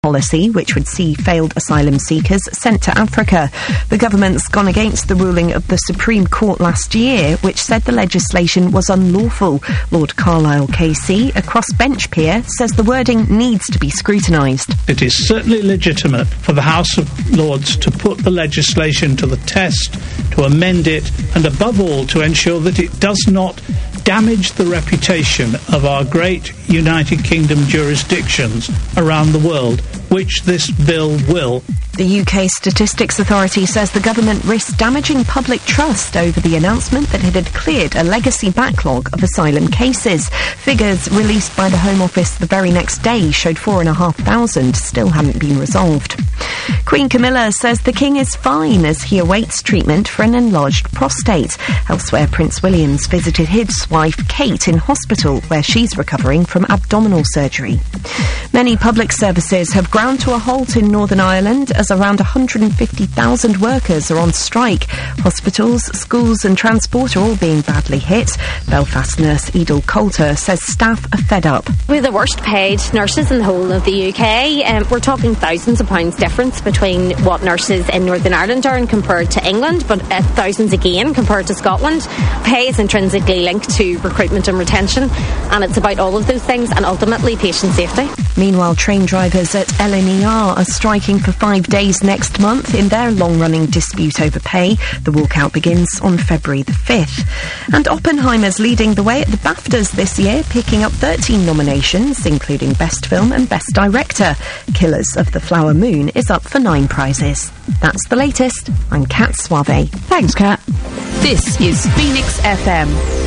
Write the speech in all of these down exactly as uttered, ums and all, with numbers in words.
policy, which would see failed asylum seekers sent to Africa. The government's gone against the ruling of the Supreme Court last year, which said the legislation was unlawful. Lord Carlisle K C, a crossbench peer, says the wording needs to be scrutinised. It is certainly legitimate for the House of Lords to put the legislation to the test, to amend it, and above all to ensure that it does not damage the reputation of our great United Kingdom jurisdictions around the world, which this bill will. The U K Statistics Authority says the government risks damaging public trust over the announcement that it had cleared a legacy backlog of asylum cases. Figures released by the Home Office the very next day showed four and a half thousand still hadn't been resolved. Queen Camilla says the King is fine as he awaits treatment for an enlarged prostate. Elsewhere, Prince William's visited his wife Kate in hospital, where she's recovering from abdominal surgery. Many public services have ground to a halt in Northern Ireland as around one hundred fifty thousand workers are on strike. Hospitals, schools and transport are all being badly hit. Belfast nurse Edel Coulter says staff are fed up. We're the worst paid nurses in the whole of the U K. Um, we're talking thousands of pounds difference between what nurses in Northern Ireland earn compared to England, but uh, thousands again compared to Scotland. Pay is intrinsically linked to recruitment and retention, and it's about all of those things and ultimately patient safety. Meanwhile, train drivers at L N E R are striking for five days next month in their long-running dispute over pay. The walkout begins on February the fifth. And Oppenheimer's leading the way at the BAFTAs this year, picking up thirteen nominations, including Best Film and Best Director. Killers of the Flower Moon is up for nine prizes. That's the latest. I'm Kat Suave. Thanks, Kat. This is Phoenix F M.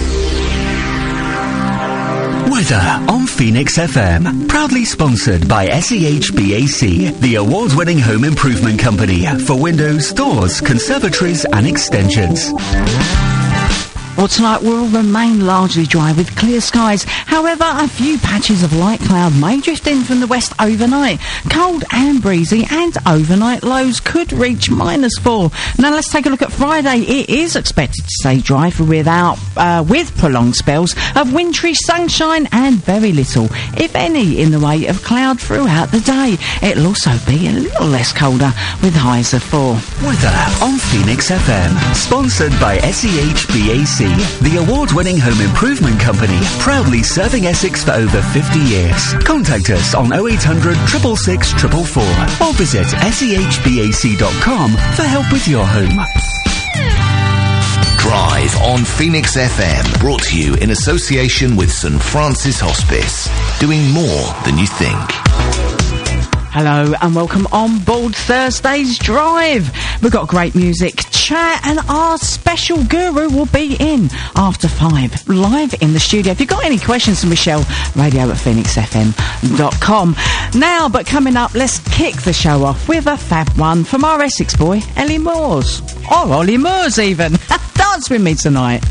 Weather on Phoenix F M. Proudly sponsored by S E H B A C, the award-winning home improvement company for windows, doors, conservatories and extensions. Well, tonight will remain largely dry with clear skies. However, a few patches of light cloud may drift in from the west overnight. Cold and breezy, and overnight lows could reach minus four. Now let's take a look at Friday. It is expected to stay dry for without, uh, with prolonged spells of wintry sunshine and very little, if any, in the way of cloud throughout the day. It'll also be a little less colder with highs of four. Weather on Phoenix F M. Sponsored by S E H B A C, the award-winning home improvement company, proudly serving Essex for over fifty years. Contact us on oh eight hundred, six six six, four four four or visit S E H B A C dot com for help with your home. Drive on Phoenix F M, brought to you in association with St Francis Hospice, doing more than you think. Hello and welcome on board Thursday's Drive. We've got great music, chat, and our special guru will be in after five, live in the studio. If you've got any questions for Michelle, radio at phoenix f m dot com. Now, but coming up, let's kick the show off with a fab one from our Essex boy, Ellie Moores. Or Ollie Moores, even. Dance with me tonight.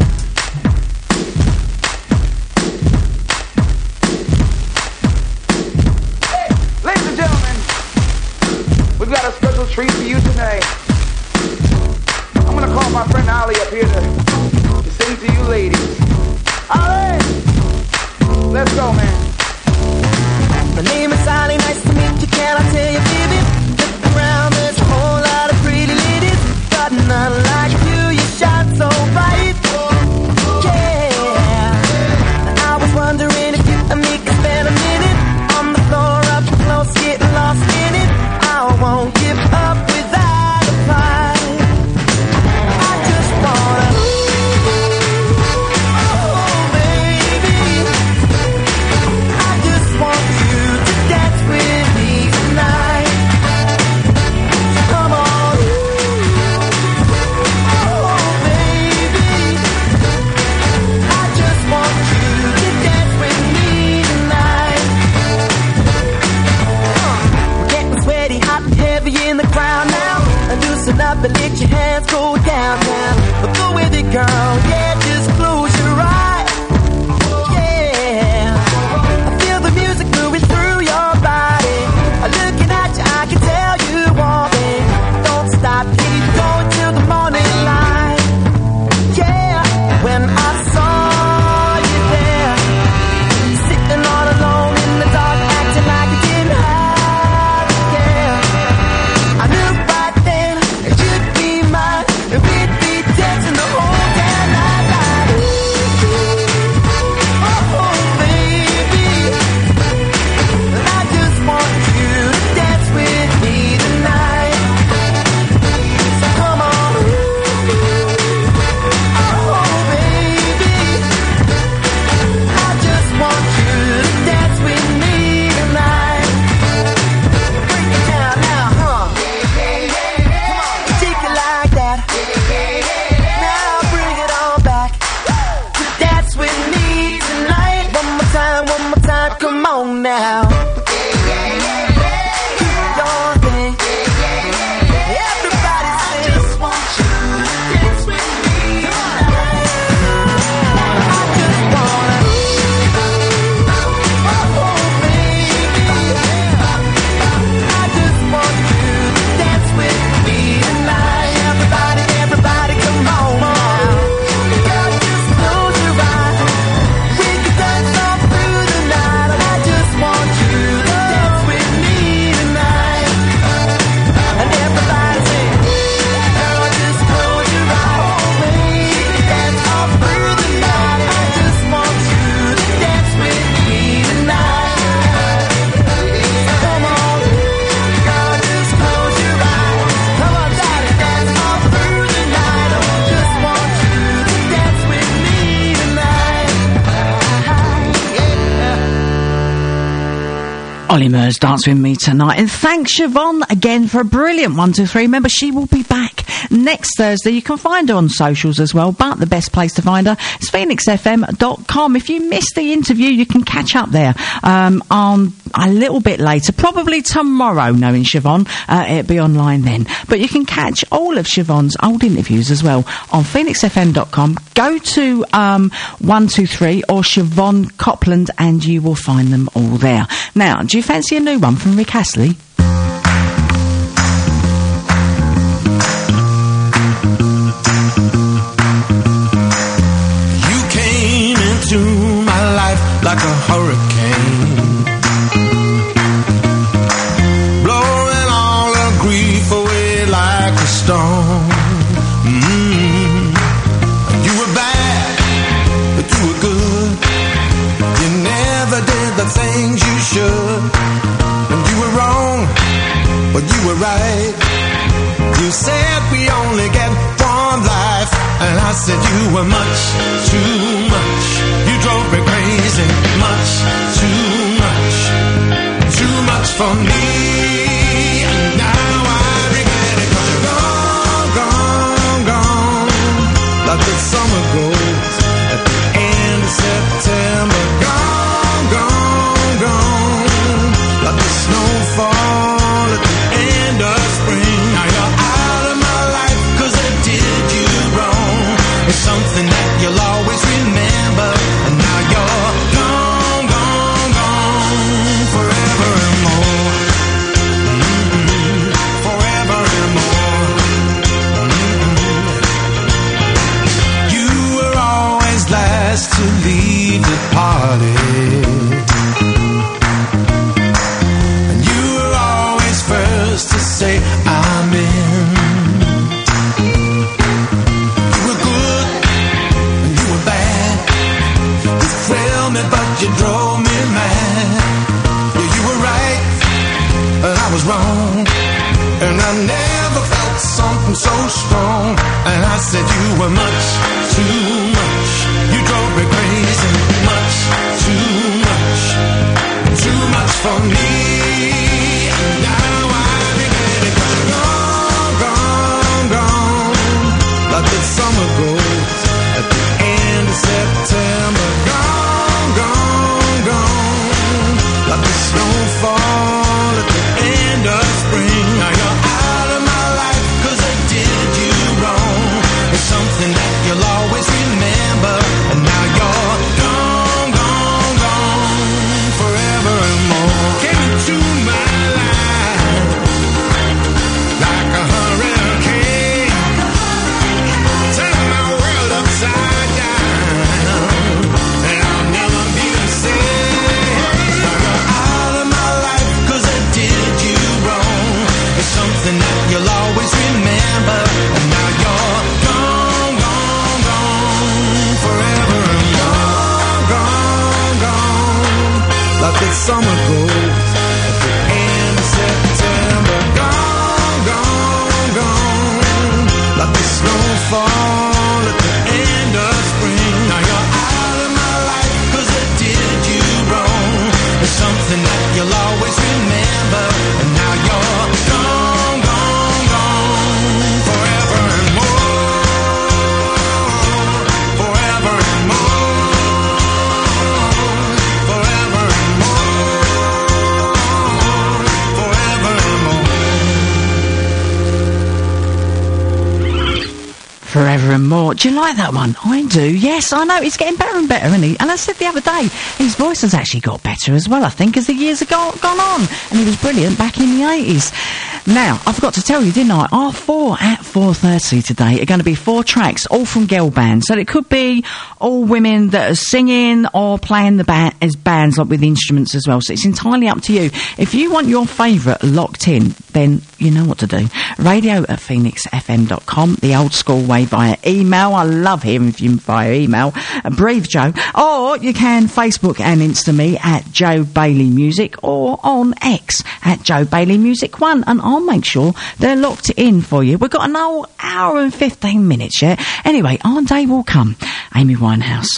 Treat for you tonight. I'm gonna call my friend Ali up here to, to sing to you ladies. Ali! Let's go, man. My name is Ali, nice to meet you. Can I tell you, baby? Look around, there's a whole lot of pretty ladies, but none like you. You shine so bright. Yeah. I was wondering if you and me could spend a minute on the floor up close, getting lost in it. I won't give up without a fight. I just wanna, oh baby, I just want you to dance with me tonight. Come on, oh baby, I just want you to dance with me tonight. We're getting sweaty, hot and heavy in the crowd now. Loosen up and let your hands go down, down. Go with it, girl, yeah, just close your eyes. Yeah, I feel the music moving through your body. Looking at you, I can tell you want me. Don't stop, keep going till the morning light. Yeah, when I saw you there, sitting all alone in the dark, acting like you didn't have Ollie Murs Dance With Me tonight. And thanks Siobhan again for a brilliant one, two, three. Remember, she will be back next Thursday. You can find her on socials as well, but the best place to find her is phoenix f m dot com. If you missed the interview, you can catch up there um, on a little bit later, probably tomorrow, knowing Siobhan. Uh, it'll be online then. But you can catch all of Siobhan's old interviews as well on phoenix f m dot com. Go to um, one two three or Siobhan Copland and you will find them all there. Now, do you fancy a new one from Rick Astley? You came into my life like a hurricane, blowing all the grief away like a storm. Mm-hmm. You were bad, but you were good. You never did the things you should. And you were wrong, but you were right. You said we only get one life, and I said you were much too much. You drove me crazy, much too much, too much for me. And now I regret it, 'cause you're gone, gone, gone, like the summer goes at the end of September. Gone, gone, gone, like the snowfall at the end of spring. Now you're out of my life 'cause I did you wrong. It's something that you'll always remember. And now you're gone, gone, gone, forever and more. Mm-hmm. Forever and more. Mm-hmm. You were always last to leave the party. To say I'm in. You were good and you were bad. You thrilled me but you drove me mad. Yeah, you were right and I was wrong, and I never felt something so strong. And I said you were much too much. You drove me crazy, much too much, too much for me. And now like the summer goes at the end of September. Gone, gone, gone, like the snowfall at the end of spring. Now you're out of my life 'cause I did you wrong. It's something that you'll always remember. And now you're gone, gone, gone, forever and more. Came into my life like a hurricane, turn my world upside down, and I'll never be the same. Now you're out of my life 'cause I did you wrong. It's something that you'll always remember. And now you're gone, gone, gone, forever and more. Gone, gone, like the summer goes at the end of September. Gone, gone, gone, like the snowfall at the end of spring. Now you're out of my life 'cause I did you wrong. It's something that you'll always remember. And now you're gone, gone, gone, forever and more. Forever and more. Forever and more. Forever and more. Forever and More. Do you like that one? I do. Yes, I know. It's getting better and better, isn't he? And I said the other day, his voice has actually got better as well, I think, as the years have gone, gone on. And he was brilliant back in the eighties. Now, I forgot to tell you, didn't I? Our four at four thirty today are going to be four tracks, all from girl bands. So it could be all women that are singing or playing the band as bands, like with instruments as well. So it's entirely up to you. If you want your favourite locked in, then you know what to do. Radio at phoenix f m dot com, the old school way via email. I love hearing from you via email. Uh, Breathe Joe. Or you can Facebook and Insta me at Joe Bailey Music, or on X at Joe Bailey Music one, and I'll make sure they're locked in for you. We've got an whole hour and fifteen minutes yet. Anyway, our day will come. Amy Winehouse.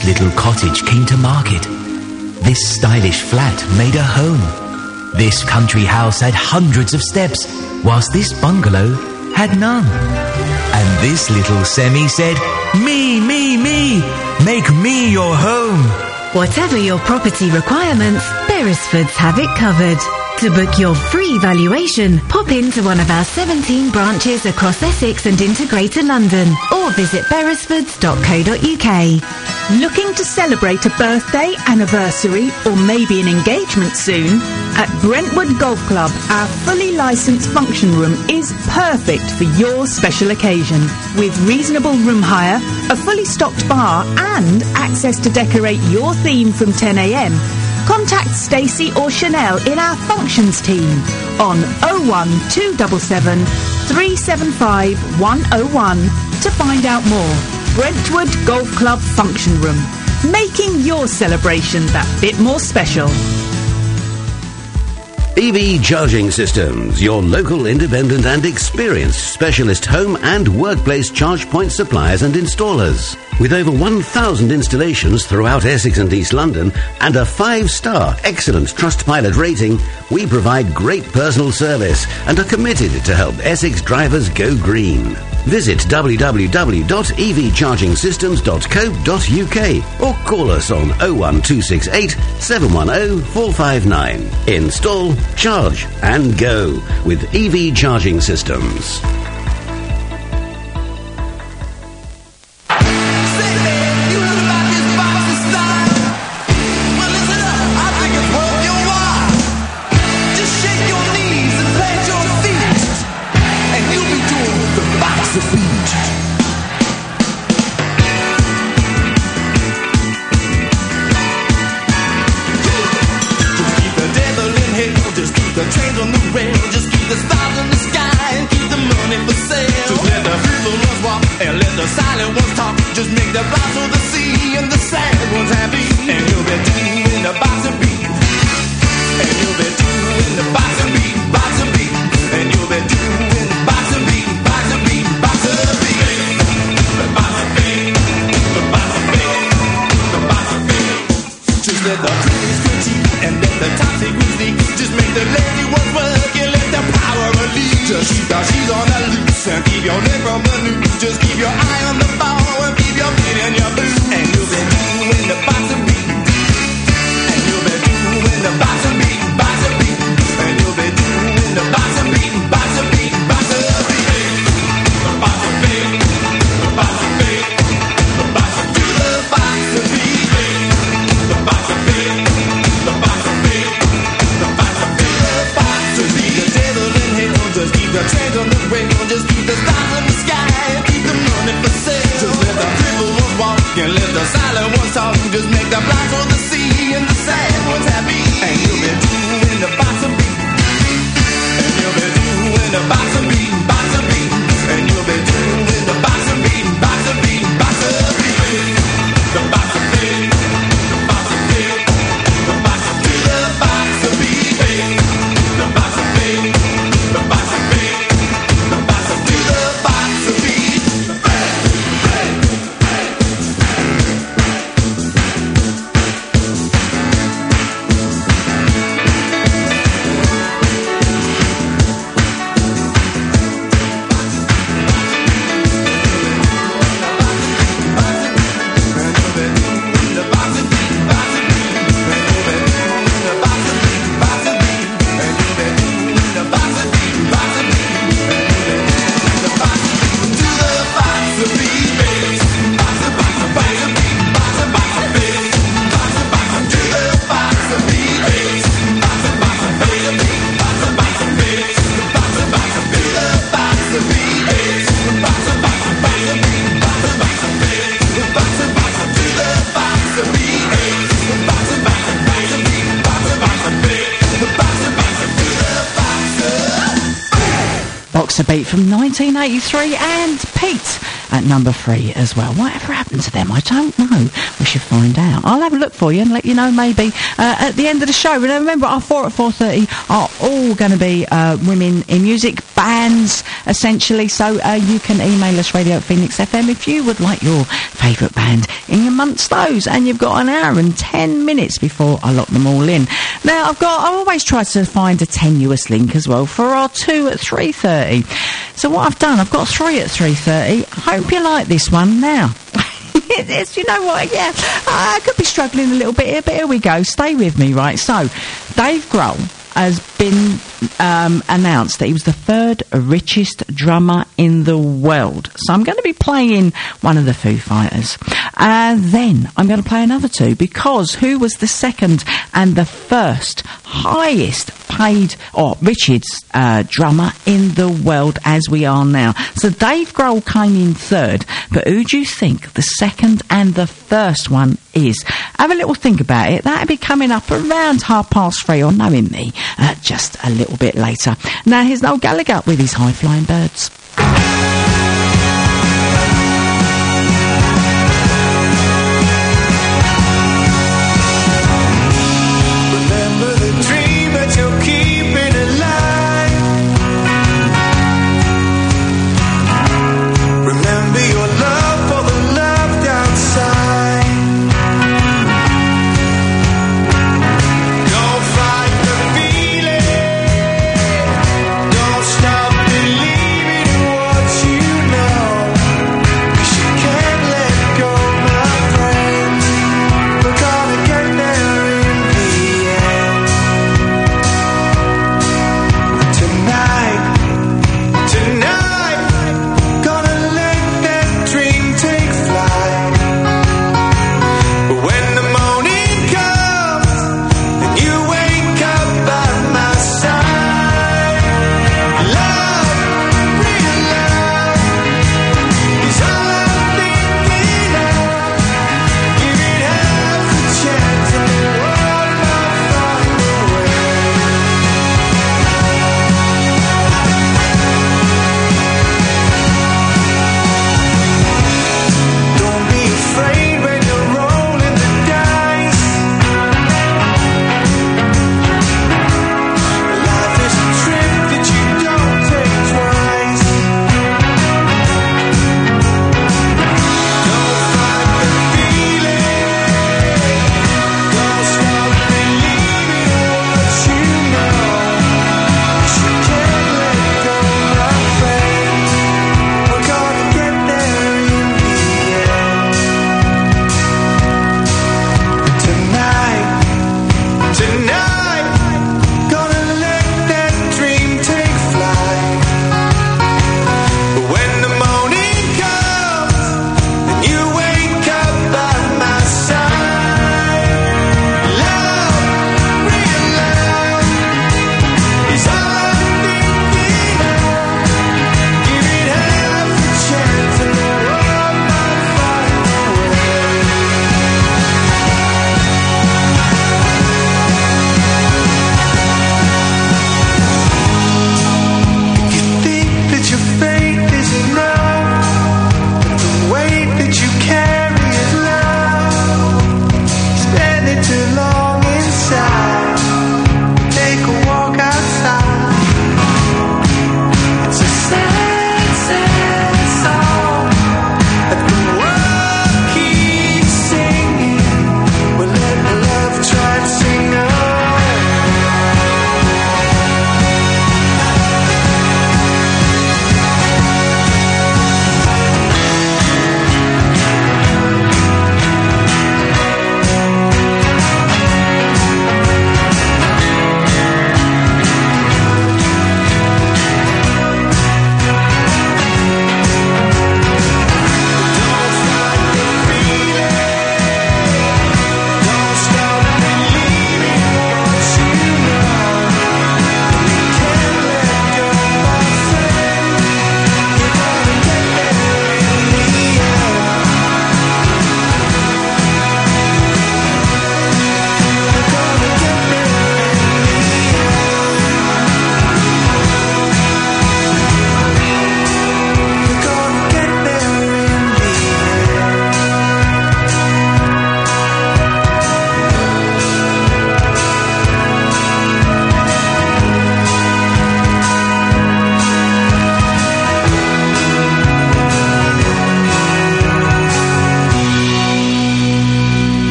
this little cottage came to market. This stylish flat made a home. This country house had hundreds of steps, whilst this bungalow had none. And this little semi said, "Me, me, me, make me your home." Whatever your property requirements, Beresfords have it covered. To book your free valuation, pop into one of our seventeen branches across Essex and into Greater London, or visit beresfords dot co dot uk. Looking to celebrate a birthday, anniversary, or maybe an engagement soon? At Brentwood Golf Club, our fully licensed function room is perfect for your special occasion. With reasonable room hire, a fully stocked bar, and access to decorate your theme from ten a m, contact Stacey or Chanel in our functions team on oh one two seven seven, three seven five, one oh one to find out more. Brentwood Golf Club Function Room, making your celebration that bit more special. E V Charging Systems, your local independent and experienced specialist home and workplace charge point suppliers and installers. With over one thousand installations throughout Essex and East London and a five-star excellent Trustpilot rating, we provide great personal service and are committed to help Essex drivers go green. Visit w w w dot e v charging systems dot co dot u k or call us on oh one two six eight, seven one oh, four five nine. Install, charge and go with E V Charging Systems. Beat from nineteen eighty-three, and Pete at number three as well. Whatever happened to them? I don't know. We should find out. I'll have a look for you and let you know maybe uh, at the end of the show. And remember, our four at four thirty are all going to be uh, women in music, bands, essentially. So uh, you can email us, radio at Phoenix F M, if you would like your favourite band in amongst those. And you've got an hour and ten minutes before I lock them all in. Now, I've got, I always try to find a tenuous link as well for our two at three thirty. So what I've done, I've got three at three thirty. Hope you like this one now. It's, you know what, yeah, I could be struggling a little bit here, but here we go. Stay with me, right? So, Dave Grohl has been um, announced that he was the third richest drummer in the world. So I'm going to be playing one of the Foo Fighters. And then I'm going to play another two, because who was the second and the first highest paid or richest uh, drummer in the world as we are now? So Dave Grohl came in third, but who do you think the second and the first one is? Have a little think about it. That'll be coming up around half past three, or knowing me, uh, just a little bit later. Now here's Noel Gallagher with his High Flying Birds. Don't stop believing.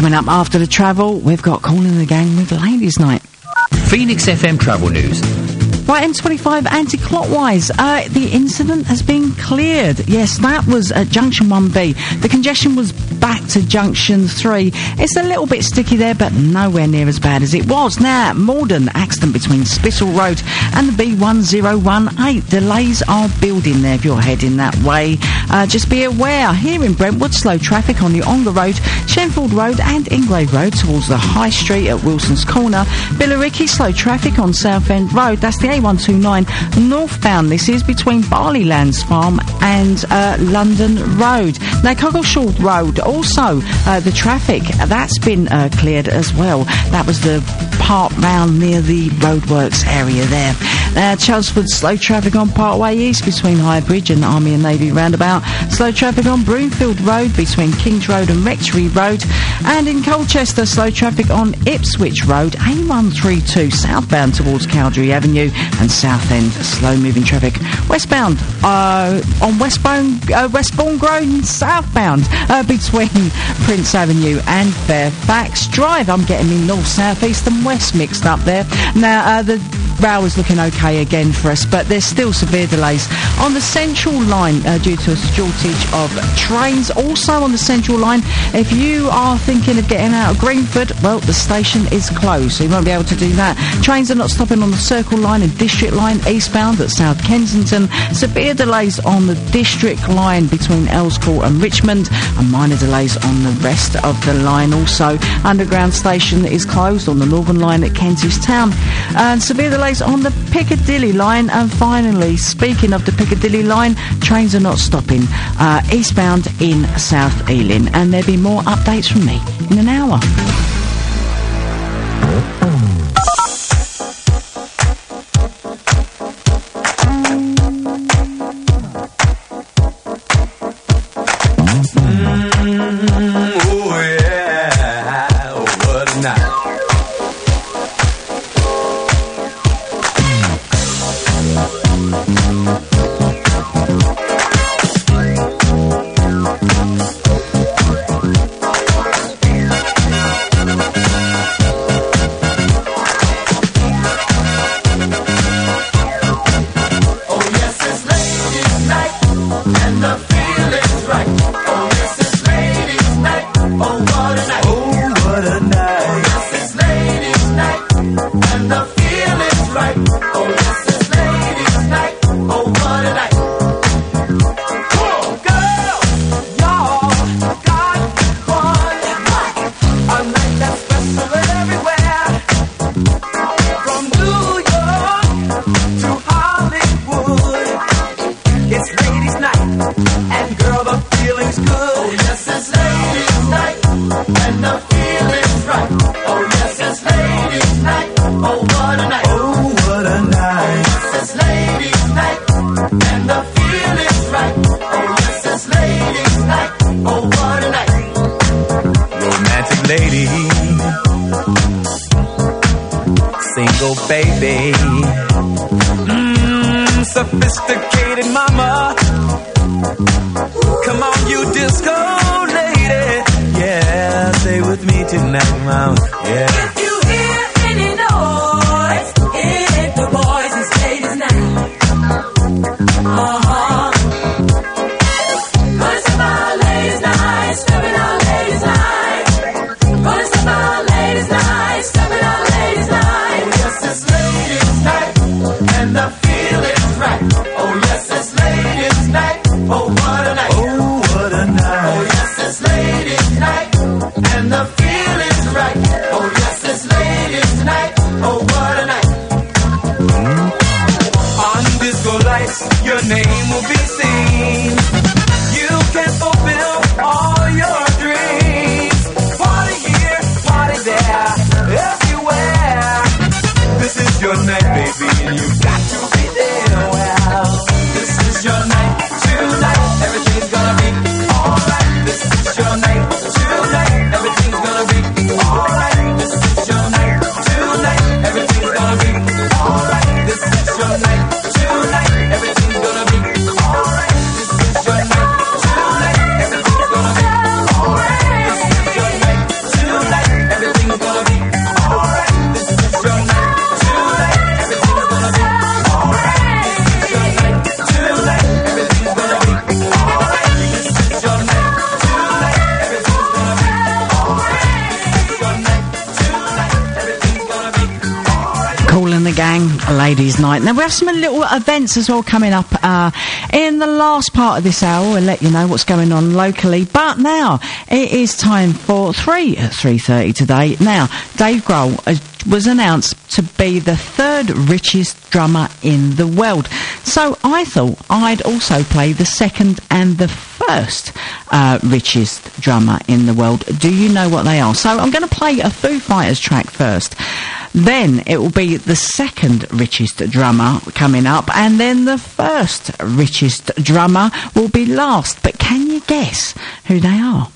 Coming up after the travel, we've got Calling the Gang with Ladies' Night. Phoenix F M Travel News. Right, M twenty-five anti-clockwise. Uh, the incident has been cleared. Yes, that was at Junction one B. The congestion was back to Junction three. It's a little bit sticky there, but nowhere near as bad as it was. Now, Morden, accident between Spittle Road and the B one zero one eight. Delays are building there if you're heading that way. Uh, just be aware, here in Brentwood, slow traffic on the Ongar Road, Shenfield Road and Ingrave Road towards the High Street at Wilson's Corner. Billericay, slow traffic on Southend Road. That's the A one twenty-nine northbound. This is between Barleylands Farm and uh, London Road. Now, Coggleshall Road, also uh, the traffic, that's been uh, cleared as well. That was the part round near the roadworks area there. Uh, Chelmsford, slow traffic on Parkway East between High Bridge and Army and Navy roundabout. Slow traffic on Broomfield Road between Kings Road and Rectory Road. And in Colchester, slow traffic on Ipswich Road, A one thirty-two southbound towards Cowdrey Avenue and Southend, slow moving traffic. Westbound uh, on Westbourne, uh, Westbourne Grove southbound uh, between Prince Avenue and Fairfax Drive. I'm getting me north, south, east and west mixed up there. Now, uh, the rail is looking okay again for us, but there's still severe delays on the Central Line uh, due to a shortage of trains. Also on the Central Line, if you are thinking of getting out of Greenford, well, the station is closed, so you won't be able to do that. Trains are not stopping on the Circle Line and District Line eastbound at South Kensington. Severe delays on the District Line between Earl's Court and Richmond, and minor delays on the rest of the line. Also, Underground Station is closed on the Northern Line at Kentish Town, and severe delays on the Piccadilly line. And finally, speaking of the Piccadilly line, trains are not stopping uh, eastbound in South Ealing, and there'll be more updates from me in an hour. Oh, yes, it's Cool and the Gang, Ladies' Night. Now, we have some little events as well coming up uh, in the last part of this hour. We'll let you know what's going on locally. But now, it is time for three at three thirty today. Now, Dave Grohl uh, was announced to be the third richest drummer in the world. So I thought I'd also play the second and the first uh, richest drummer in the world. Do you know what they are? So I'm going to play a Foo Fighters track first. Then it will be the second richest drummer coming up, and then the first richest drummer will be last. But can you guess who they are?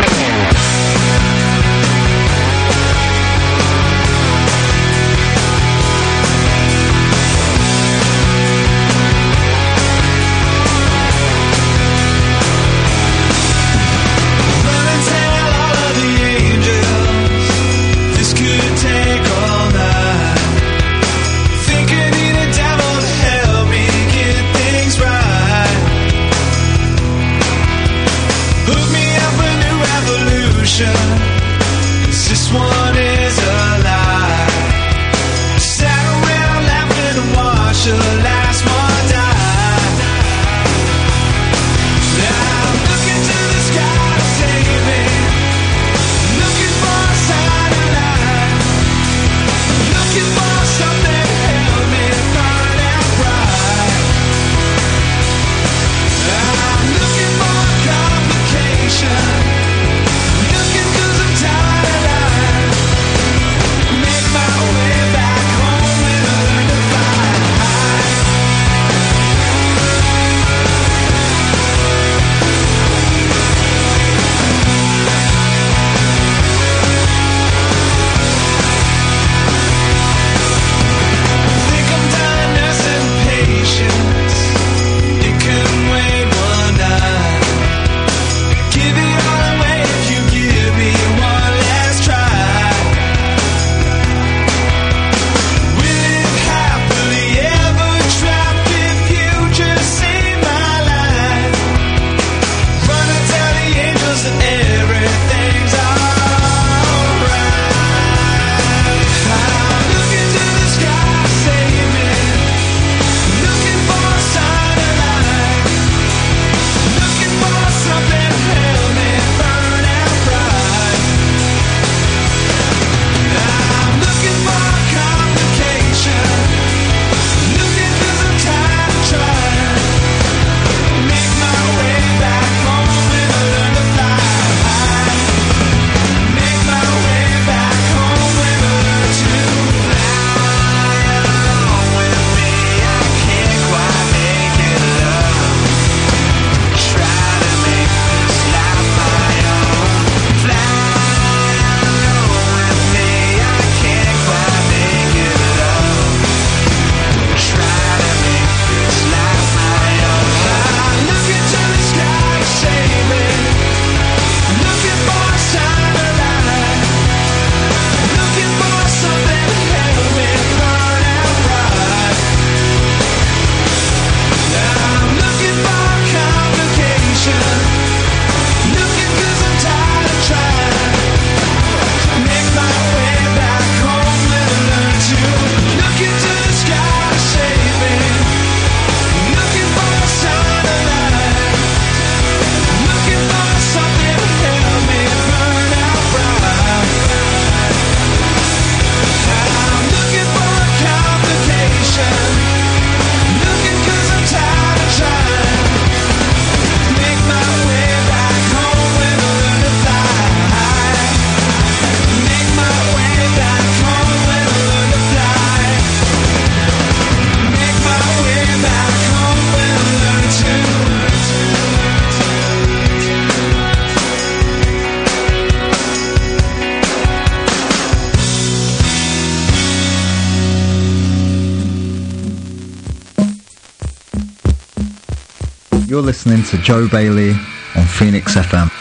You're listening to Joe Bailey on Phoenix F M.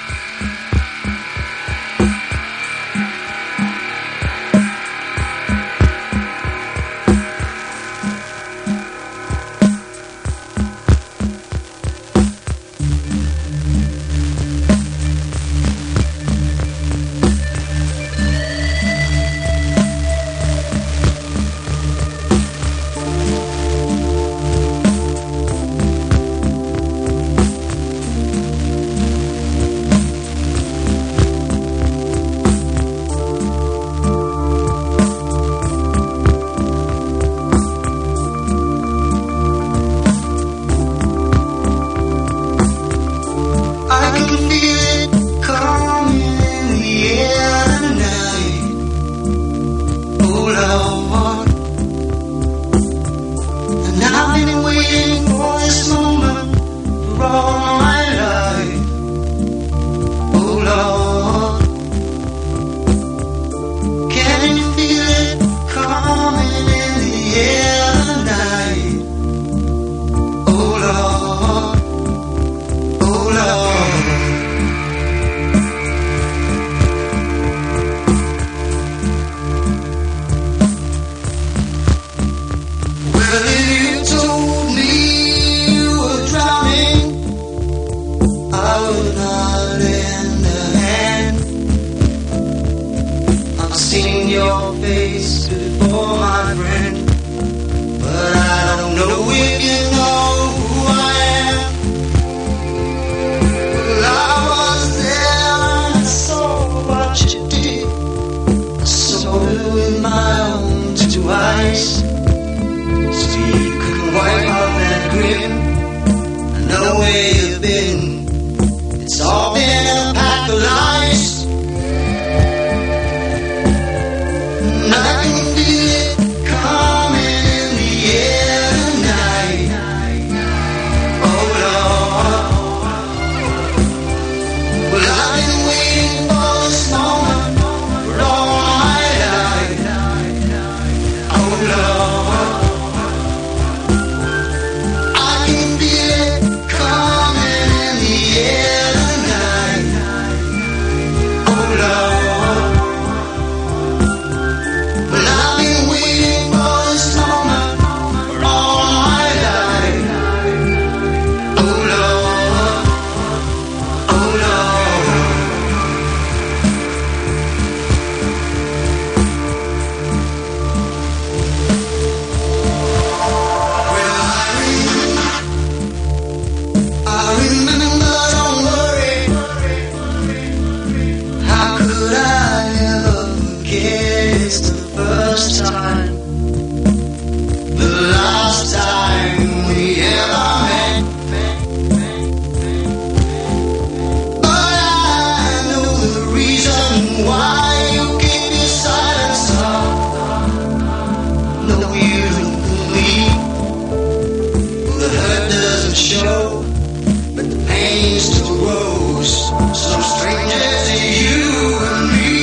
your face before, my friend. But I don't know if you know who I am. Well, I was there and I saw what you did. I saw it with my own two eyes. So you couldn't wipe off that grin. I know where you've been. It's all been a pack of lies. And I can feel it coming in the air tonight. Oh Lord. Well, I've been waiting for this moment for all my life. Oh Lord. I can feel it coming in the air tonight. Oh Lord. Well, I've been waiting for this moment for all my life. Oh Lord, oh Lord. Well, I remember, don't worry. How could I ever forget? It's the first time, the last time we ever met. But I know the reason why you keep your silence up. No, you don't believe. The hurt doesn't show, but the pain still grows. So strangers to you and me.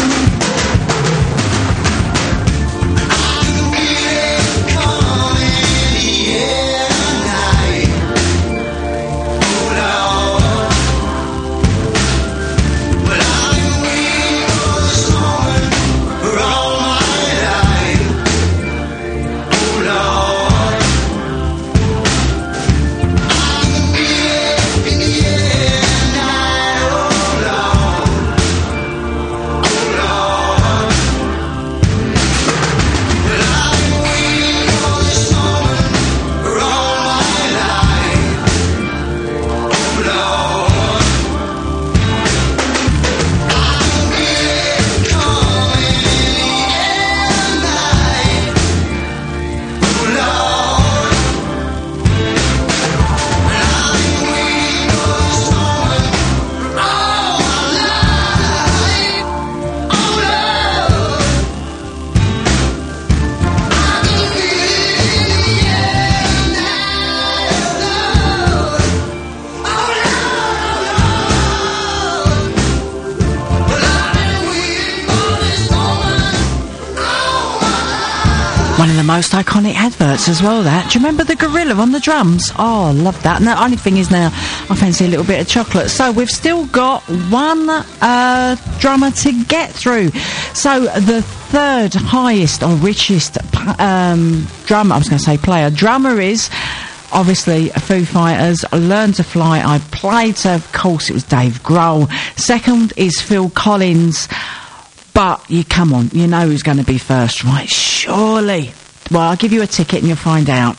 One of the most iconic adverts as well, that. Do you remember the gorilla on the drums? Oh, I love that. And the only thing is now, I fancy a little bit of chocolate. So we've still got one uh, drummer to get through. So the third highest or richest um, drummer, I was going to say player, drummer is... obviously, Foo Fighters, Learn to Fly, I played, so of course it was Dave Grohl. Second is Phil Collins. But, you come on, you know who's going to be first, right? Surely. Well, I'll give you a ticket and you'll find out.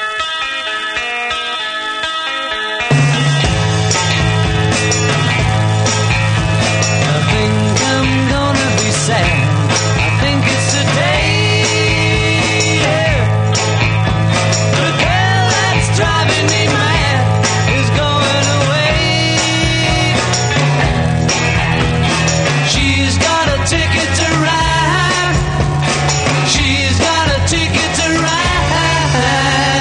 I think I'm gonna be sad. I think it's a day. Yeah. The girl that's driving me mad is going away. She's got a ticket to ride. She's got a ticket to ride.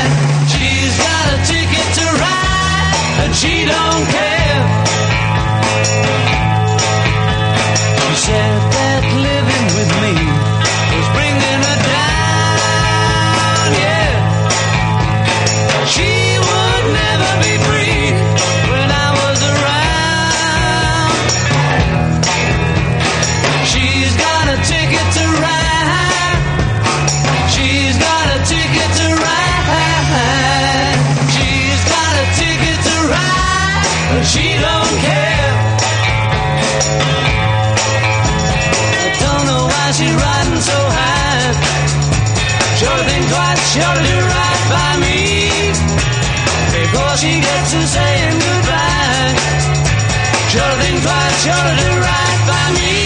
so high. Sure to think twice, sure to do right by me before she gets to saying goodbye. Sure to think twice, sure to do right by me.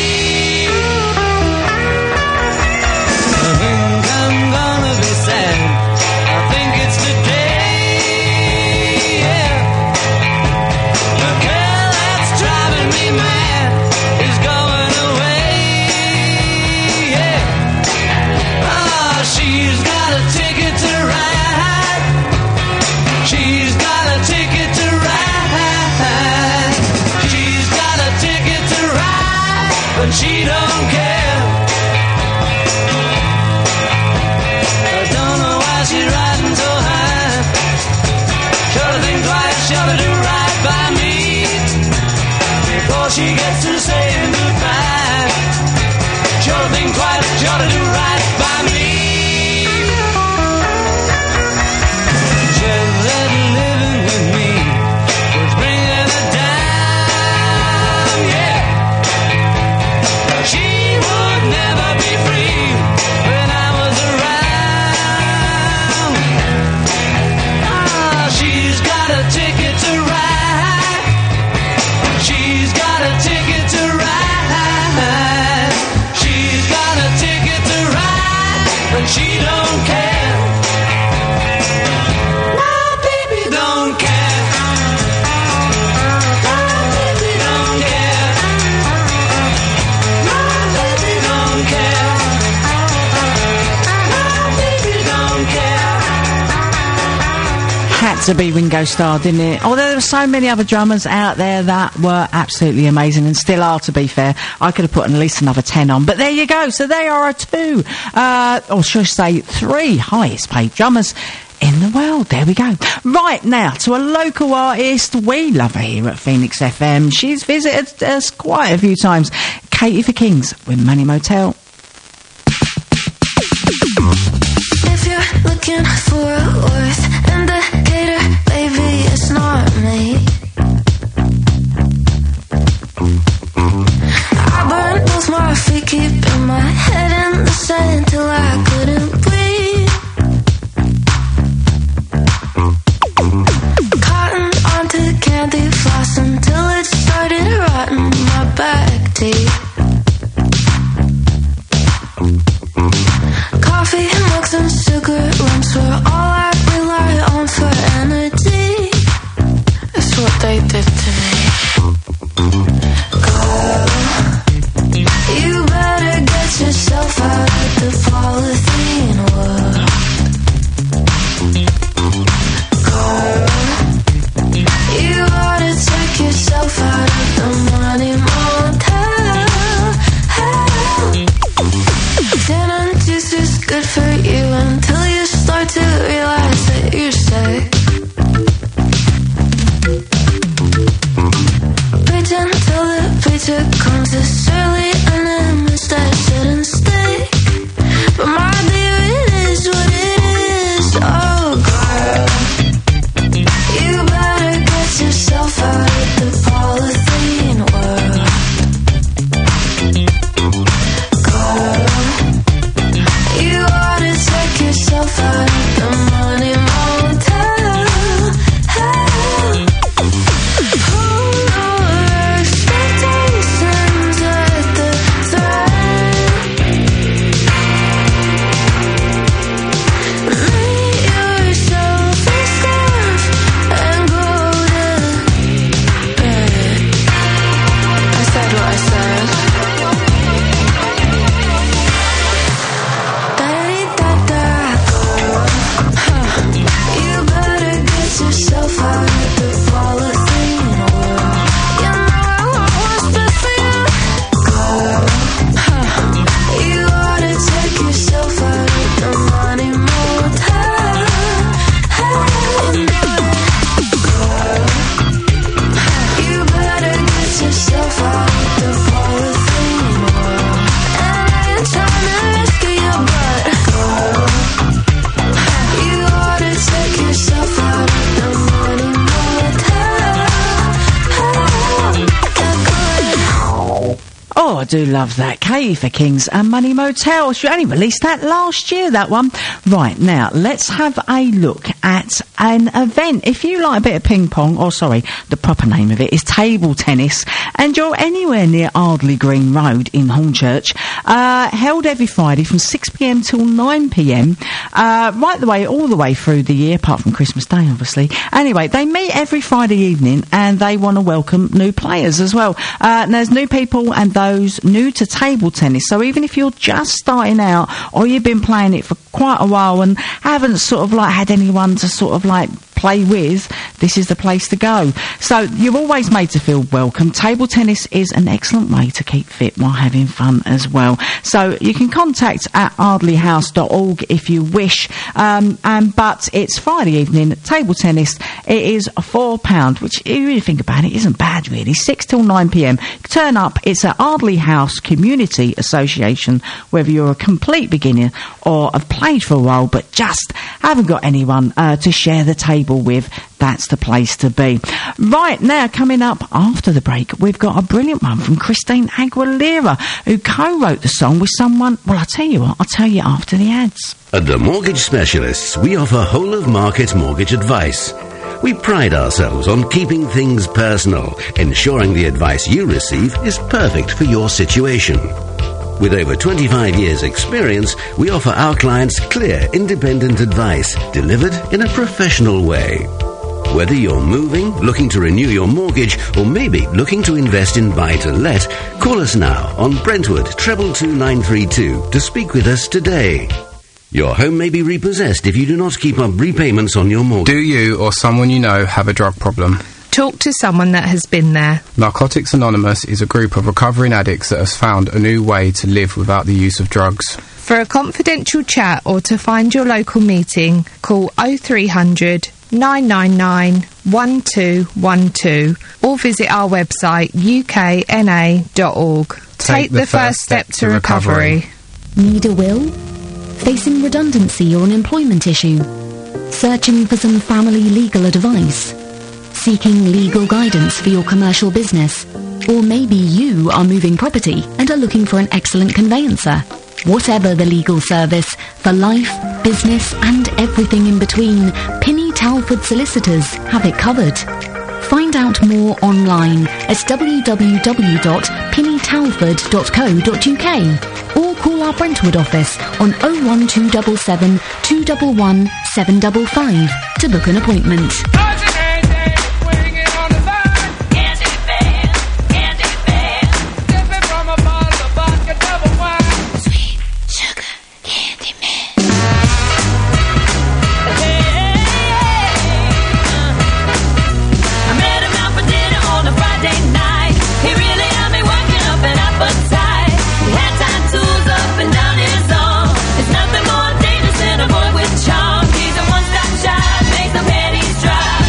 I think I'm gonna be sad. I think it's the day, yeah. The girl that's driving me mad is going away, yeah. Oh, she's got a ticket to ride. She's got a ticket to ride. She's got a ticket to ride, but she don't care. I don't know why she's riding so high. Sure to think twice, sure to do right by me before she gets to saying goodbye. Sure to think twice, sure to do right by me. Just that living with me was bringing her down, yeah. She would never be free when I was around. Ah, she's got a ticket to ride. She's got a ticket to ride. She's got a ticket to ride, but she don't care. No, baby don't care. No, baby don't care. No, baby don't care. No, baby don't care. Had to be Ringo Starr, didn't it? Although there were so many other drummers out there that were absolutely amazing and still are, to be fair. I could have put at least another ten on. But there you go. So they are a two, uh, or should I say three highest paid drummers in the world. There we go. Right, now to a local artist we love her here at Phoenix F M. She's visited us quite a few times. Katie for Kings with Money Motel. If you're looking for a worth indicator, baby, it's not me. I burned both my feet, keeping my head in the sand till I couldn't breathe. Cotton onto candy floss until it started rotting my back teeth. Coffee, mugs, and cigarette lumps were all I rely on for energy. That's what they did to me. Girl, you better get yourself out of the polythene world. Girl, you ought to take yourself out of the money motel. Gin and juice is good for you until you start to realize do love that. Katie for Kings and Money Motel. She only released that last year, that one. Right, now, let's have a look at an event. If you like a bit of ping pong, or sorry, the proper name of it is table tennis, and you're anywhere near Ardley Green Road in Hornchurch, uh, held every Friday from six p m till nine p m, uh, right the way, all the way through the year, apart from Christmas Day, obviously. Anyway, they meet every Friday evening, and they want to welcome new players as well. Uh, there's new people and those new to table tennis. So even if you're just starting out, or you've been playing it for quite a while and haven't sort of like had anyone to sort of like play with, this is the place to go. So you're always made to feel welcome. Table tennis is an excellent way to keep fit while having fun as well. So you can contact at ardley house dot org if you wish. Um, and but it's Friday evening, table tennis. It is four pounds, which, if you really think about it, isn't bad really. six till nine p m. Turn up. It's at Ardley House Community Association. Whether you're a complete beginner or have played for a while but just haven't got anyone uh, to share the table with, that's the place to be. Right, now coming up after the break, we've got a brilliant one from Christine Aguilera, who co-wrote the song with someone. Well, I'll tell you what, I'll tell you after the ads. At the Mortgage Specialists, we offer whole-of-market mortgage advice. We pride ourselves on keeping things personal, ensuring the advice you receive is perfect for your situation. With over twenty-five years' experience, we offer our clients clear, independent advice delivered in a professional way. Whether you're moving, looking to renew your mortgage, or maybe looking to invest in buy-to-let, call us now on Brentwood treble two nine three two to speak with us today. Your home may be repossessed if you do not keep up repayments on your mortgage. Do you or someone you know have a drug problem? Talk to someone that has been there. Narcotics Anonymous is a group of recovering addicts that has found a new way to live without the use of drugs. For a confidential chat or to find your local meeting, call oh three hundred, nine nine nine, one two one two or visit our website u k n a dot org. Take, Take the, the first step, step to recovery. recovery. Need a will? Facing redundancy or an employment issue? Searching for some family legal advice? Seeking legal guidance for your commercial business? Or maybe you are moving property and are looking for an excellent conveyancer. Whatever the legal service, for life, business and everything in between, Pinny Talford Solicitors have it covered. Find out more online at w w w dot pinny talford dot co dot u k or call our Brentwood office on oh one two seven seven, two one one, seven five five to book an appointment. He's a one-stop shop, makes them pennies drop.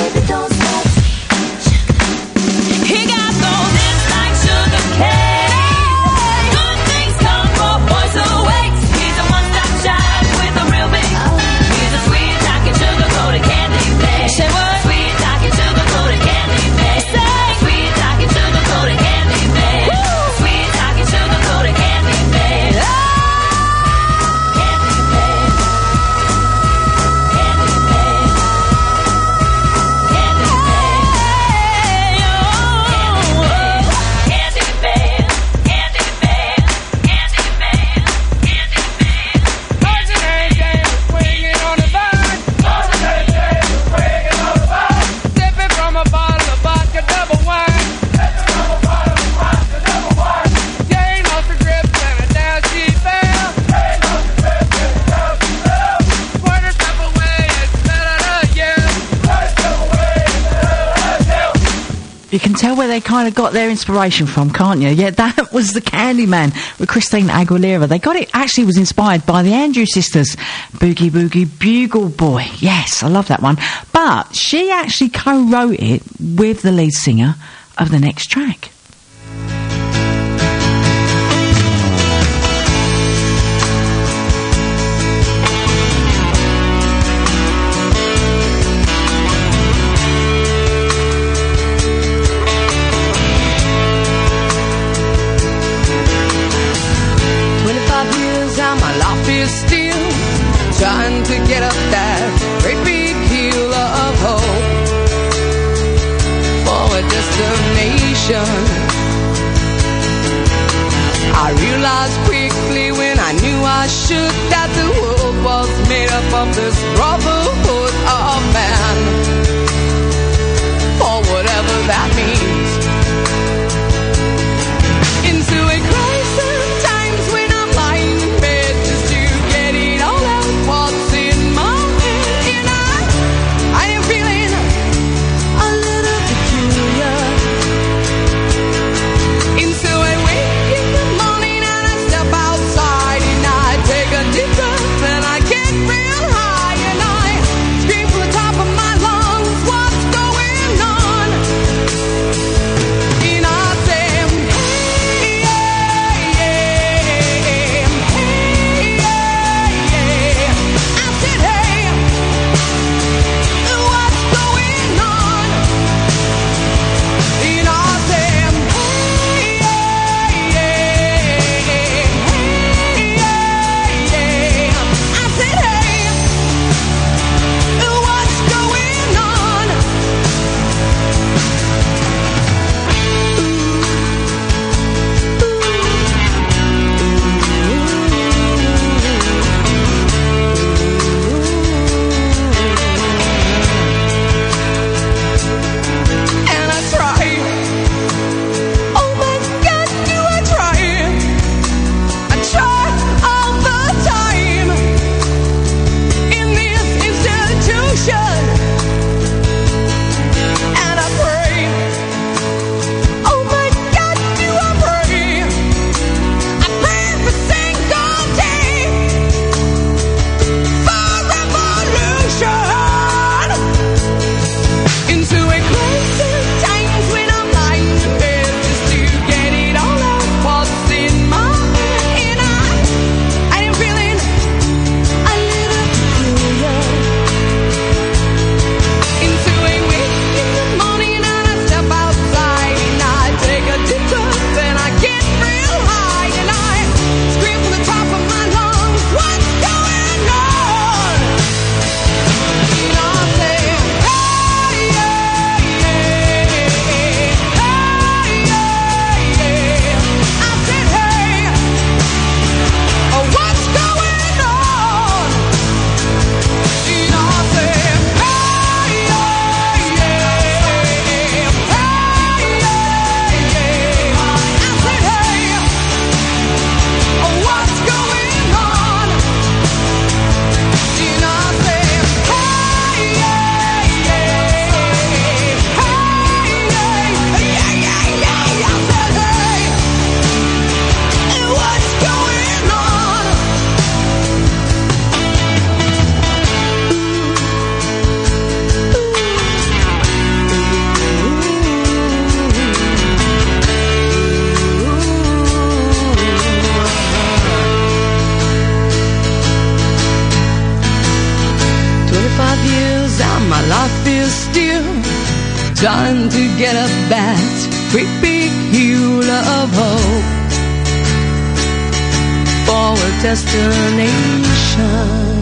baby, don't stop. He got those hips like sugar cane. Good things come for boys who wait. He's a one-stop shop with a real big. He's a sweet talking sugar-coated candy man. Say what? Sweet talking sugar-coated candy man. Say sweet talking sugar-coated candy man. Sweet talking sugar-coated candy man. Oh! Candy man. Candy man. Candy man. Candy man. Candy man. Candy man. Candy man. Marching and James swinging on the vine. Marching and James swinging on the vine. Sipping from a bottle of vodka double wine. Sipping from a bottle of vodka double wine. Jane lost her grip and down she fell. Jane lost her grip and down she fell. Squirt herself away and let out a yell. Squirt herself away and let out a yell. You can tell where they kind of got their inspiration from, can't you? Yeah, that was the Candyman with Christine Aguilera. They got it, actually was inspired by the Andrews Sisters, Boogie Boogie Bugle Boy. Yes, I love that one. But she actually co-wrote it with the lead singer of the next track. Twenty-five years and my life is still trying to get up that great big hill of hope for a destination. I realized quickly when I knew I should that the world was made up of this brotherhood of man, or whatever that means. Into a crisis times when I'm lying in bed just to get it all out what's in my head. And I, I am feeling a little peculiar. And so I wake in the morning and I step outside and I take a deep breath and I get real high and I scream from the top of my lungs. there's still time to get up that great big hill of hope for a destination.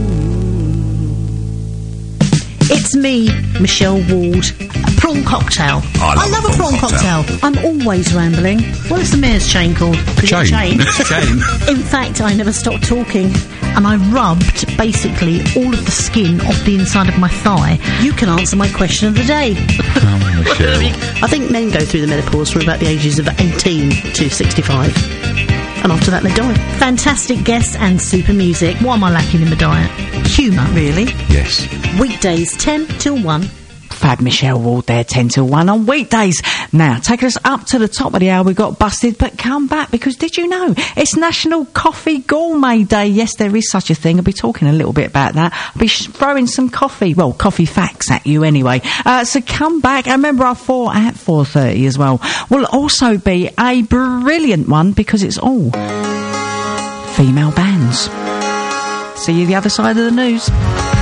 It's me, Michelle Ward. A prawn cocktail. I love, love a a prawn prawn cocktail. cocktail. I'm always rambling. What is the mayor's chain called? 'Cause it's a Chain? It's a chain. In fact, I never stopped talking. And I rubbed basically all of the skin off the inside of my thigh. You can answer my question of the day. Oh, Michelle. I think men go through the menopause from about the ages of eighteen to sixty-five. And after that they die. Fantastic guests and super music. What am I lacking in the diet? Humour, really. Yes. Weekdays ten till one. Fab Michelle Ward there, ten till one on weekdays. Now, taking us up to the top of the hour, we got busted, but come back, because did you know it's National Coffee Gourmet Day? Yes, there is such a thing. I'll be talking a little bit about that. I'll be sh- throwing some coffee, well, coffee facts at you anyway. Uh, so come back, and remember our four at four thirty as well will also be a brilliant one, because it's all female bands. See you the other side of the news.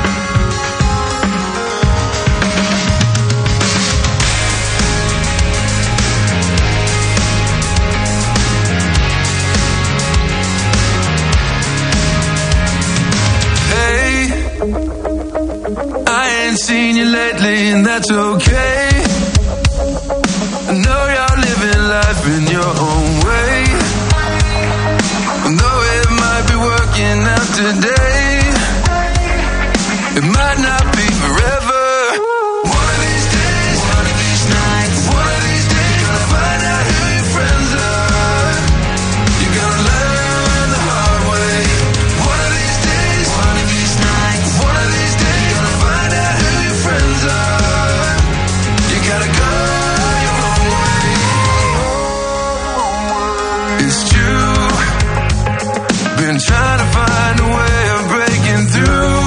Seen you lately, and that's okay. I know you're living life in your own way. I know it might be working out today. It might not be forever. One of these days, one of these nights, one of these days, gonna find out who your friends are. You're gonna learn the hard way. One of these days, one of these nights, one of these days, gonna find out who your friends are. You gotta go your own way. It's true. Been trying to find a way of breaking through.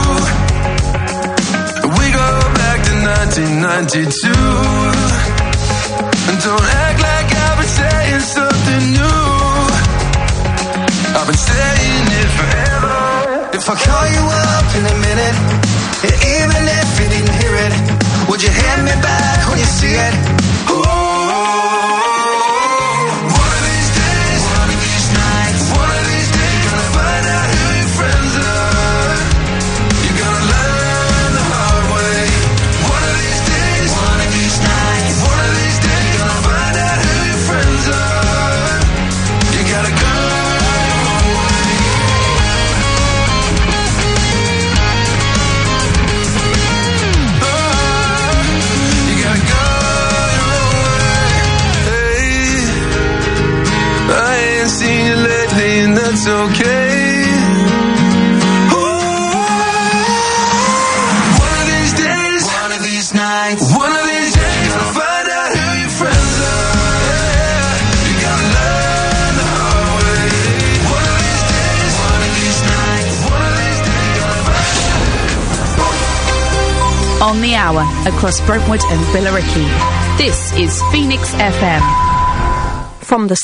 We go back to nineteen ninety-two. And don't act like I've been saying something new. I've been saying it forever. If I call you up in a minute, and even if you didn't hear it, would you hand me back when you see it? Ooh, one of these days, one of these nights, one of these days, gonna find out who your friends are. You're gonna learn the hard way. One of these days, one of these nights, one of these days, gonna find out who your friends are. You gotta go your own way. You gotta go your own way. Hey, I ain't seen you lately, and that's okay. One of these days, one of these nights, one of these days, gonna find out who your friends are. Yeah, you gotta learn the hard way. One of these days, one of these nights, one of these days, gonna find On the hour, across Brentwood and Billericay. This is Phoenix F M. From the